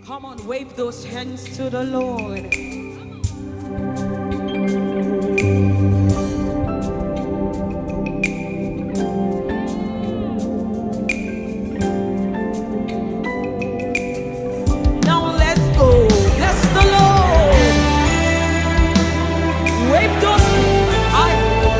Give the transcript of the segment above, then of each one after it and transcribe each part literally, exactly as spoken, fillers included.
Come on, wave those hands to the Lord. Now let's go. Bless the Lord. Wave those I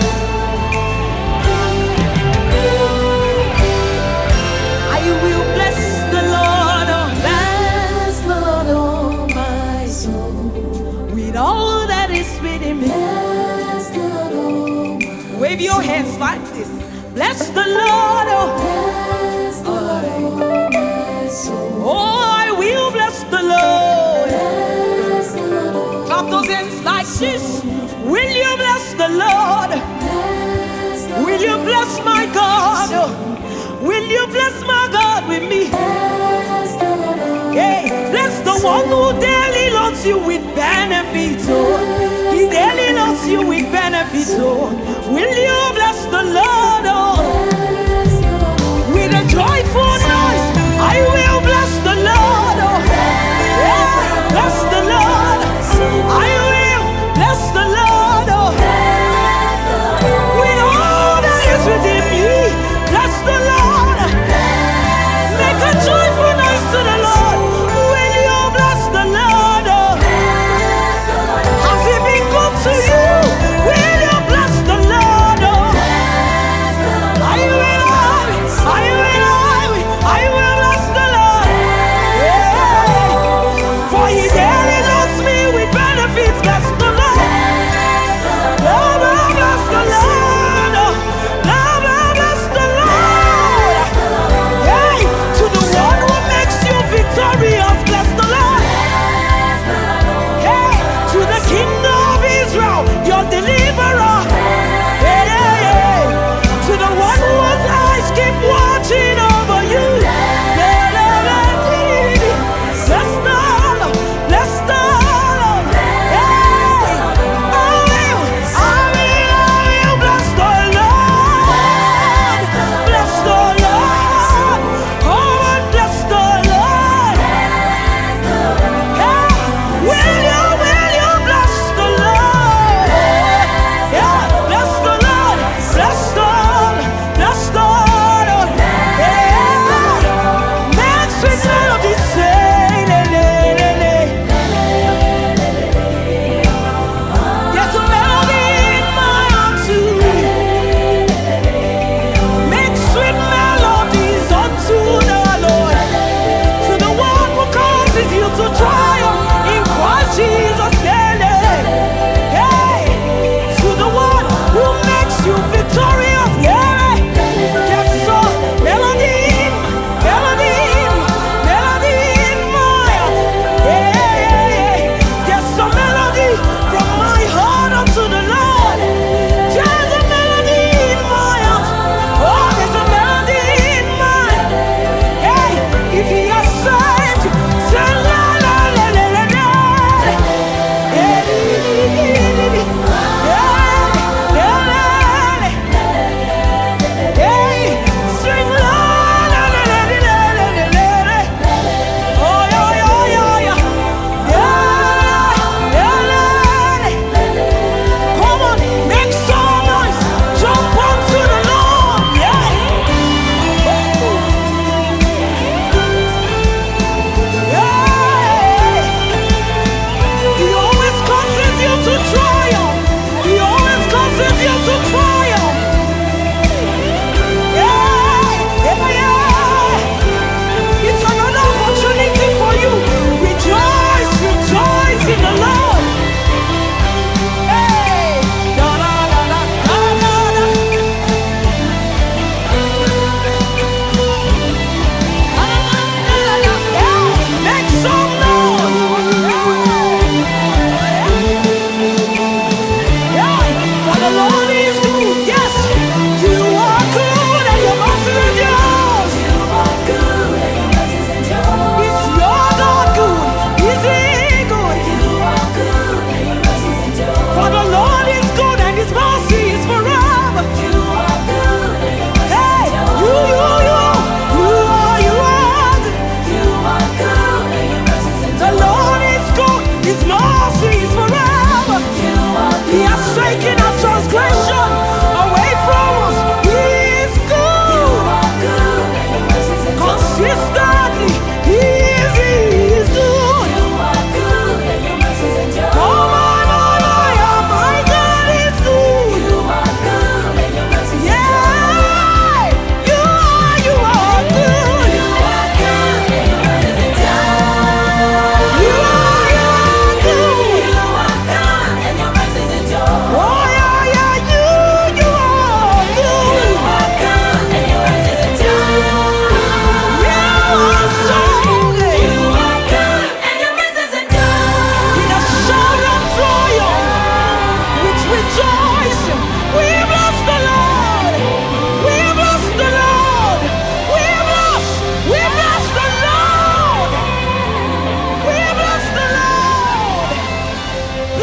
I will bless the Lord. Oh, bless the Lord, oh my soul, with all that is within me. Bless the Lord, oh my Wave your hands like this. Bless the Lord, oh, bless the Lord, oh my soul. Oh, I will bless the Lord. Bless the Lord. Clap those hands like this. Will you bless the Lord? Bless the Will you bless my God? Will you bless my God with me? Bless the Lord. Hey, bless the one who daily loves you with benefits. Oh, he daily loves you with benefits. Oh, will you bless the Lord? Oh, with a joyful noise, I will bless the Lord. Oh, yeah, bless the Lord. I will bless the Lord. Oh, with all that is within me, bless the Lord. Make a joyful noise to the Lord. Will you bless the Lord? Oh, has he been good to you? Will you bless the Lord? Oh, I will.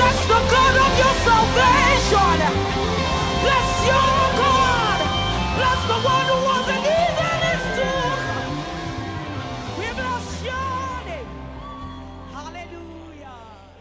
Bless the God of your salvation. Bless your